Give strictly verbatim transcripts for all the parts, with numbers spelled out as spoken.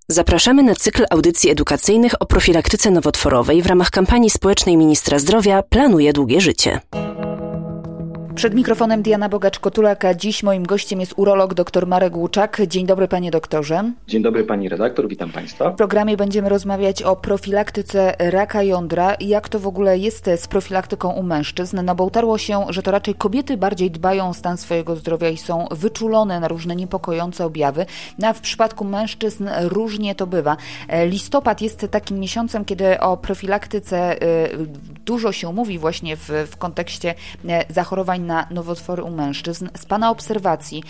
Zapraszamy na cykl audycji edukacyjnych o profilaktyce nowotworowej w ramach kampanii społecznej Ministra Zdrowia Planuje długie życie. Przed mikrofonem Diana Bogacz-Kotulak, a dziś moim gościem jest urolog dr Marek Łuczak. Dzień dobry, panie doktorze. Dzień dobry, pani redaktor, witam państwa. W programie będziemy rozmawiać o profilaktyce raka jądra i jak to w ogóle jest z profilaktyką u mężczyzn, no bo utarło się, że to raczej kobiety bardziej dbają o stan swojego zdrowia i są wyczulone na różne niepokojące objawy, no a w przypadku mężczyzn różnie to bywa. Listopad jest takim miesiącem, kiedy o profilaktyce dużo się mówi właśnie w, w kontekście zachorowań na nowotwory u mężczyzn. Z pana obserwacji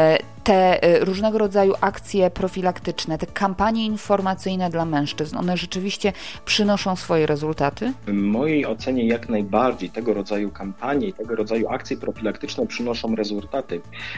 te różnego rodzaju akcje profilaktyczne, te kampanie informacyjne dla mężczyzn, one rzeczywiście przynoszą swoje rezultaty? W mojej ocenie jak najbardziej tego rodzaju kampanie i tego rodzaju akcje profilaktyczne przynoszą rezultaty.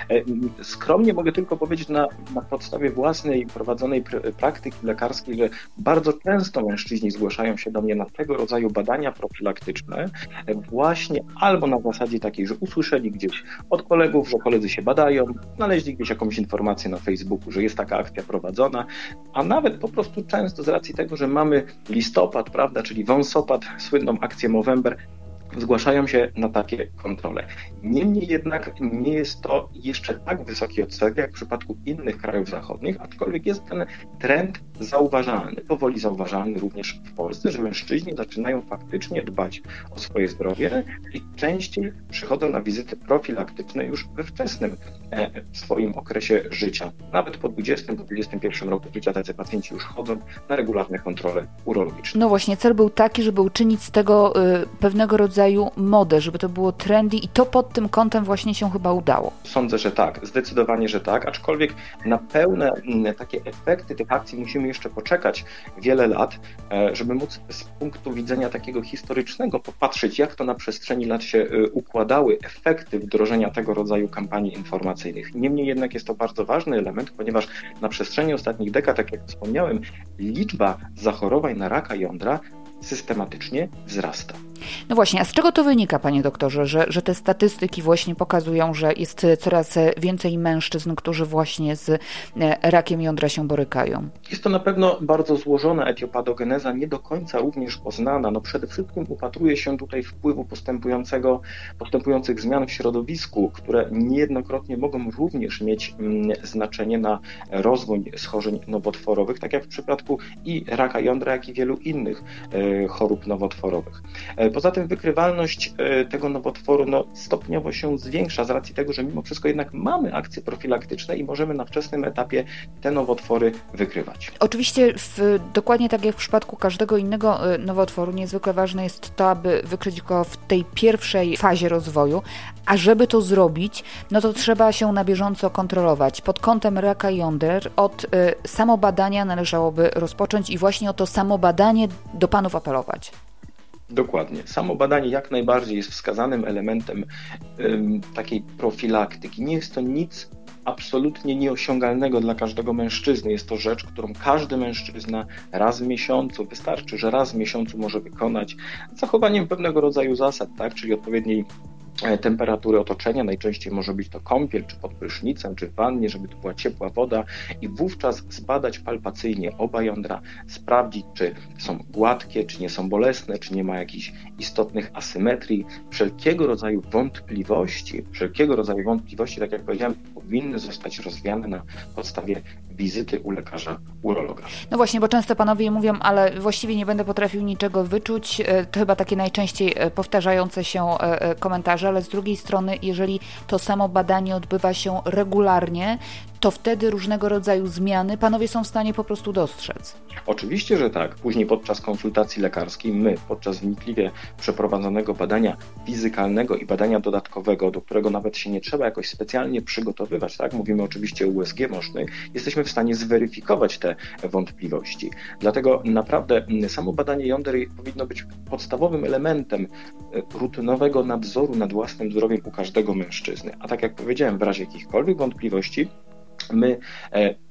Skromnie mogę tylko powiedzieć na, na podstawie własnej prowadzonej pr- praktyki lekarskiej, że bardzo często mężczyźni zgłaszają się do mnie na tego rodzaju badania profilaktyczne właśnie albo na zasadzie takiej, że usłyszeli gdzieś od kolegów, że koledzy się badają, znaleźli gdzieś jakąś informację na Facebooku, że jest taka akcja prowadzona, a nawet po prostu często z racji tego, że mamy listopad, prawda, czyli wąsopad, słynną akcję Movember, zgłaszają się na takie kontrole. Niemniej jednak nie jest to jeszcze tak wysoki odsetek jak w przypadku innych krajów zachodnich, aczkolwiek jest ten trend zauważalny, powoli zauważalny również w Polsce, że mężczyźni zaczynają faktycznie dbać o swoje zdrowie i częściej przychodzą na wizyty profilaktyczne już we wczesnym e, swoim okresie życia. Nawet po dwudziestym, po dwudziestym pierwszym roku życia tacy pacjenci już chodzą na regularne kontrole urologiczne. No właśnie, cel był taki, żeby uczynić z tego y, pewnego rodzaju modę, żeby to było trendy i to pod tym kątem właśnie się chyba udało. Sądzę, że tak, zdecydowanie, że tak, aczkolwiek na pełne m, takie efekty tych akcji musimy jeszcze poczekać wiele lat, e, żeby móc z punktu widzenia takiego historycznego popatrzeć, jak to na przestrzeni lat się e, układały efekty wdrożenia tego rodzaju kampanii informacyjnych. Niemniej jednak jest to bardzo ważny element, ponieważ na przestrzeni ostatnich dekad, tak jak wspomniałem, liczba zachorowań na raka jądra systematycznie wzrasta. No właśnie, a z czego to wynika, panie doktorze, że, że te statystyki właśnie pokazują, że jest coraz więcej mężczyzn, którzy właśnie z rakiem jądra się borykają? Jest to na pewno bardzo złożona etiopadogeneza, nie do końca również poznana. No przede wszystkim upatruje się tutaj wpływu postępującego, postępujących zmian w środowisku, które niejednokrotnie mogą również mieć mm, znaczenie na rozwój schorzeń nowotworowych, tak jak w przypadku i raka jądra, jak i wielu innych e, chorób nowotworowych. Poza tym wykrywalność tego nowotworu no, stopniowo się zwiększa z racji tego, że mimo wszystko jednak mamy akcje profilaktyczne i możemy na wczesnym etapie te nowotwory wykrywać. Oczywiście w, dokładnie tak jak w przypadku każdego innego nowotworu niezwykle ważne jest to, aby wykryć go w tej pierwszej fazie rozwoju, a żeby to zrobić, no to trzeba się na bieżąco kontrolować. Pod kątem raka jąder od y, samobadania należałoby rozpocząć i właśnie o to samobadanie do panów apelować. Dokładnie. Samo badanie jak najbardziej jest wskazanym elementem ym, takiej profilaktyki. Nie jest to nic absolutnie nieosiągalnego dla każdego mężczyzny. Jest to rzecz, którą każdy mężczyzna raz w miesiącu, wystarczy, że raz w miesiącu może wykonać z zachowaniem pewnego rodzaju zasad, tak, czyli odpowiedniej temperatury otoczenia, najczęściej może być to kąpiel, czy pod prysznicem, czy w wannie, żeby to była ciepła woda i wówczas zbadać palpacyjnie oba jądra, sprawdzić, czy są gładkie, czy nie są bolesne, czy nie ma jakichś istotnych asymetrii. Wszelkiego rodzaju wątpliwości, wszelkiego rodzaju wątpliwości, tak jak powiedziałem, powinny zostać rozwiane na podstawie wizyty u lekarza urologa. No właśnie, bo często panowie mówią, ale właściwie nie będę potrafił niczego wyczuć. To chyba takie najczęściej powtarzające się komentarze, ale z drugiej strony, jeżeli to samo badanie odbywa się regularnie, to wtedy różnego rodzaju zmiany panowie są w stanie po prostu dostrzec. Oczywiście, że tak. Później podczas konsultacji lekarskiej my, podczas wnikliwie przeprowadzonego badania fizykalnego i badania dodatkowego, do którego nawet się nie trzeba jakoś specjalnie przygotowywać, tak? Mówimy oczywiście o U S G mosznej, jesteśmy w stanie zweryfikować te wątpliwości. Dlatego naprawdę samo badanie jąder powinno być podstawowym elementem rutynowego nadzoru nad własnym zdrowiem u każdego mężczyzny. A tak jak powiedziałem, w razie jakichkolwiek wątpliwości my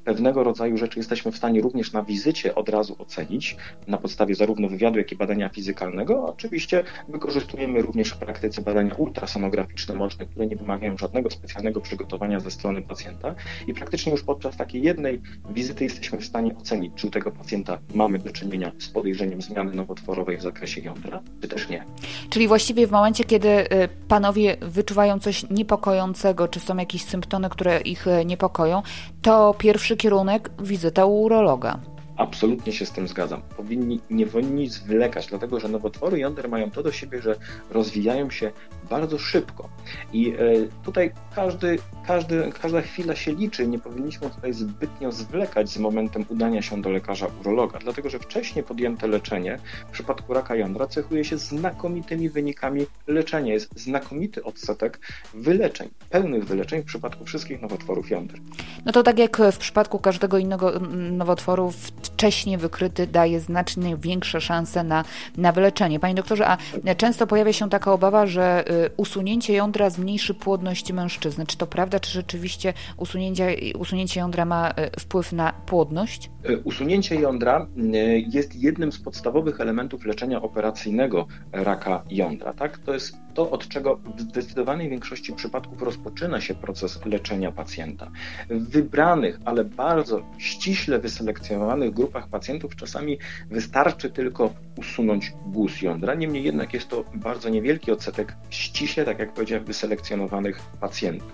pewnego rodzaju rzeczy jesteśmy w stanie również na wizycie od razu ocenić, na podstawie zarówno wywiadu, jak i badania fizykalnego. Oczywiście wykorzystujemy również w praktyce badania ultrasonograficzne moczne, które nie wymagają żadnego specjalnego przygotowania ze strony pacjenta i praktycznie już podczas takiej jednej wizyty jesteśmy w stanie ocenić, czy u tego pacjenta mamy do czynienia z podejrzeniem zmiany nowotworowej w zakresie jądra, czy też nie. Czyli właściwie w momencie, kiedy panowie wyczuwają coś niepokojącego, czy są jakieś symptomy, które ich niepokoją, to pierwszy kierunek wizyta u urologa. Absolutnie się z tym zgadzam. Powinni, nie powinni zwlekać, dlatego że nowotwory jąder mają to do siebie, że rozwijają się bardzo szybko. I e, tutaj każdy, każdy, każda chwila się liczy. Nie powinniśmy tutaj zbytnio zwlekać z momentem udania się do lekarza urologa, dlatego że wcześniej podjęte leczenie w przypadku raka jądra cechuje się znakomitymi wynikami leczenia. Jest znakomity odsetek wyleczeń, pełnych wyleczeń w przypadku wszystkich nowotworów jąder. No to tak jak w przypadku każdego innego nowotworu, wcześnie wykryty daje znacznie większe szanse na, na wyleczenie. Panie doktorze, a często pojawia się taka obawa, że usunięcie jądra zmniejszy płodność mężczyzny. Czy to prawda, czy rzeczywiście usunięcie, usunięcie jądra ma wpływ na płodność? Usunięcie jądra jest jednym z podstawowych elementów leczenia operacyjnego raka jądra. Tak? To jest to, od czego w zdecydowanej większości przypadków rozpoczyna się proces leczenia pacjenta. W wybranych, ale bardzo ściśle wyselekcjonowanych grupach pacjentów czasami wystarczy tylko usunąć guz jądra. Niemniej jednak jest to bardzo niewielki odsetek ściśle, tak jak powiedziałem, wyselekcjonowanych pacjentów.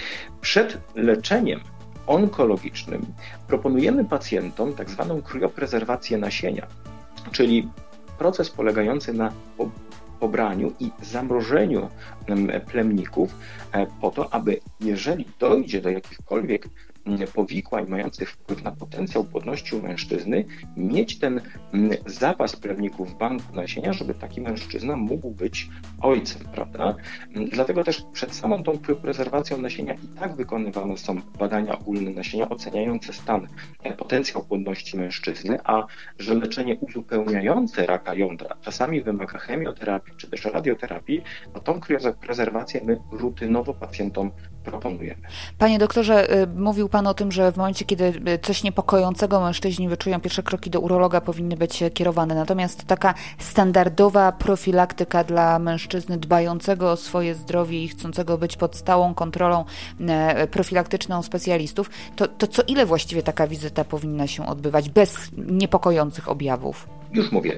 Przed leczeniem onkologicznym proponujemy pacjentom tak zwaną krioprezerwację nasienia, czyli proces polegający na pobraniu i zamrożeniu plemników po to, aby jeżeli dojdzie do jakichkolwiek powikłań mających wpływ na potencjał płodności u mężczyzny, mieć ten zapas plemników w banku nasienia, żeby taki mężczyzna mógł być ojcem, prawda? Dlatego też przed samą tą prezerwacją nasienia i tak wykonywane są badania ogólne nasienia oceniające stan, potencjał płodności mężczyzny, a że leczenie uzupełniające raka jądra czasami wymaga chemioterapii czy też radioterapii, to tą prezerwację my rutynowo pacjentom proponujemy. Panie doktorze, mówił Pan o tym, że w momencie, kiedy coś niepokojącego mężczyźni wyczują, pierwsze kroki do urologa powinny być kierowane. Natomiast taka standardowa profilaktyka dla mężczyzny dbającego o swoje zdrowie i chcącego być pod stałą kontrolą profilaktyczną specjalistów, to, to co ile właściwie taka wizyta powinna się odbywać bez niepokojących objawów? Już mówię,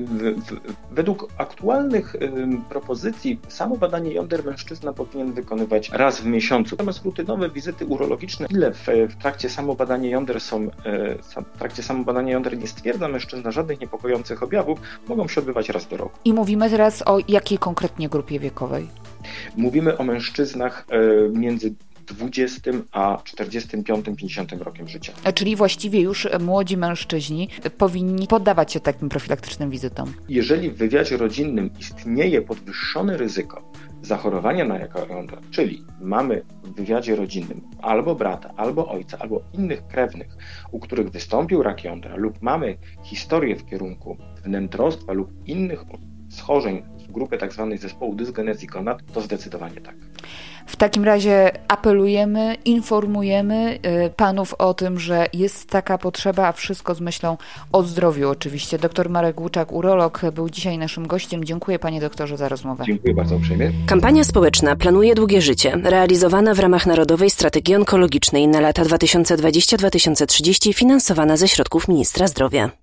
według aktualnych propozycji samo badanie jąder mężczyzna powinien wykonywać raz w miesiącu. Natomiast rutynowe wizyty urologiczne, ile w, w trakcie samo badania jąder są, w trakcie samo badania jąder nie stwierdza mężczyzna żadnych niepokojących objawów, mogą się odbywać raz do roku. I mówimy teraz o jakiej konkretnie grupie wiekowej? Mówimy o mężczyznach między dwudziestym a czterdziestym piątym, pięćdziesiątym rokiem życia. Czyli właściwie już młodzi mężczyźni powinni poddawać się takim profilaktycznym wizytom. Jeżeli w wywiadzie rodzinnym istnieje podwyższone ryzyko zachorowania na raka jądra, czyli mamy w wywiadzie rodzinnym albo brata, albo ojca, albo innych krewnych, u których wystąpił rak jądra, lub mamy historię w kierunku wnętrostwa lub innych schorzeń z grupy tzw. zespołu dysgenezji gonad, to zdecydowanie tak. W takim razie apelujemy, informujemy panów o tym, że jest taka potrzeba, a wszystko z myślą o zdrowiu oczywiście. Doktor Marek Łuczak, urolog, był dzisiaj naszym gościem. Dziękuję panie doktorze za rozmowę. Dziękuję bardzo uprzejmie. Kampania społeczna Planuje długie życie, realizowana w ramach Narodowej Strategii Onkologicznej na lata dwa tysiące dwudziesty do dwa tysiące trzydziesty, finansowana ze środków Ministra Zdrowia.